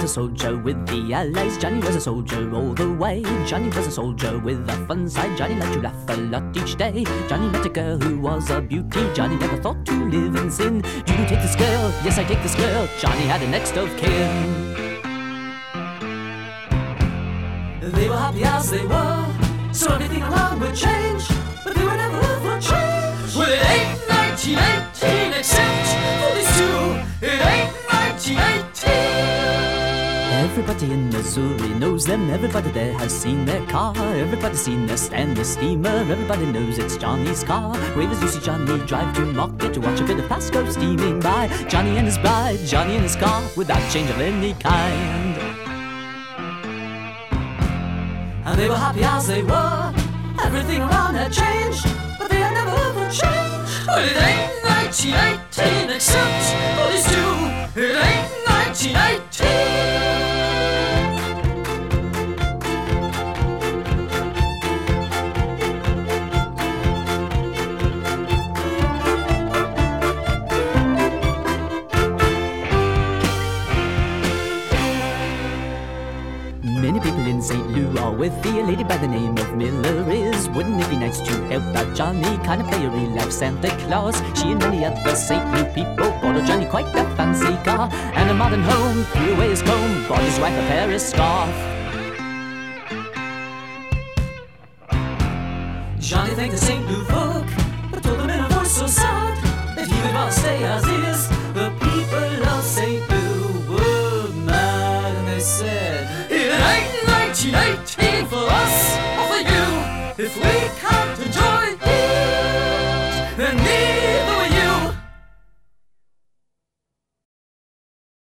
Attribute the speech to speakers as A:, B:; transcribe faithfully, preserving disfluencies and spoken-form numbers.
A: soldier with the Allies. Johnny was a soldier all the way. Johnny was a soldier with a fun side. Johnny liked to laugh a lot each day. Johnny met a girl who was a beauty. Johnny never thought to live in sin. Do you take this girl? Yes, I take this girl. Johnny had a next of kin. They were happy as they were, so everything around would change, but they were never up for change. Well, it ain't nineteen eighteen except for these two. It ain't nineteen eighteen. Everybody in Missouri knows them. Everybody there has seen their car. Everybody's seen their stainless steamer. Everybody knows it's Johnny's car. Wave as you see Johnny drive to market to watch a bit of Pasco steaming by. Johnny and his bride, Johnny in his car, without change of any kind. And they were happy as they were. Everything around had changed, but they had never ever changed. Well, it ain't nineteen eighteen except for these two. It ain't nineteen eighteen. Many people in Saint Lou are with the lady by the name of Miller is. Wouldn't it be nice to help out Johnny, kind of play a real life Santa Claus? She and many other Saint Lou people bought a Johnny quite a fancy car and a modern home. Threw away his comb, bought his wife a Paris scarf. Johnny thanked the Saint Lou folk, but told them in a voice so sad that he would rather stay as is. The people of Saint Lou were mad, and they said, it ain't nineteen eighteen for us or for you if we can't